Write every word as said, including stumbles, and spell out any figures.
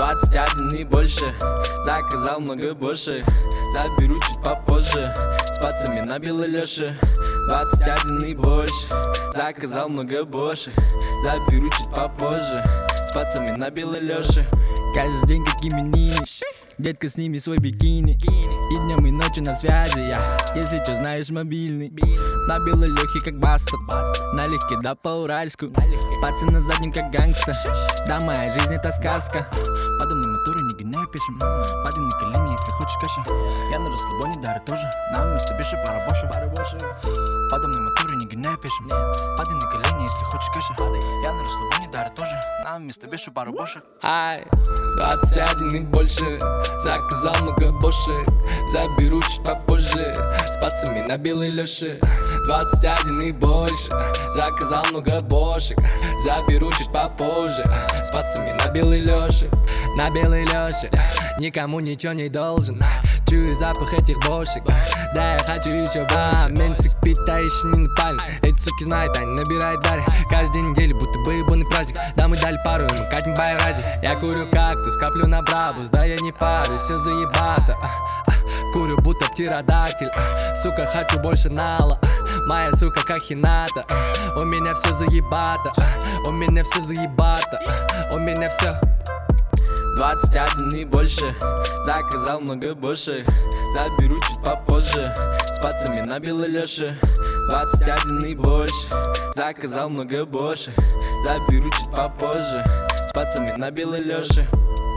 Двадцать один и больше, заказал много больше. Заберу чуть попозже, с пацами на белой Лёше. Двадцать один и больше, заказал много больше. Заберу чуть попозже, с пацами на белой Лёше. Каждый день как именины, детка, сними свой бикини. И днем и ночью на связи я, если чё, знаешь, мобильный. На белой Лёхе как Баста, налегке да по-уральску. Пацан на заднем как гангста, да моя жизнь это сказка. Подобный моторы не гоняй пешим, падай на колени, если хочешь каша. Я на расслабоне, дары тоже, нам вместо беша пара боша. Подобный моторы не гоняй пешим, падай на колени, если хочешь каша. Я на расслабоне, дары тоже, нам вместо беша пару бошек. Ай, двадцать один и больше, заказал много бошек. Заберу чуть попозже, с пацами на белой Лёше. Двадцать один и больше, заказал много бошек. Заберу чуть попозже, с пацами на белой Лёше. На белой Лёше, никому ничего не должен. Чую запах этих бошек, да я хочу еще больше. Менсик пита еще не напали, эти суки знают, они набирают дали. Каждый неделю будто бы ебаный праздник. Да мы дали пару, и мы катим байради. Я курю кактус, каплю на брабус, да я не парюсь, все заебато. Курю будто птеродактиль, сука, хочу больше нала. Моя сука как хината, у меня все заебато, у меня все заебато, у меня все. Двадцать один и больше, заказал много больше. Заберу чуть попозже, с пацами на белой Лёше. Двадцать один и больше, заказал много больше. Заберу чуть попозже, с пацами на белой Лёше.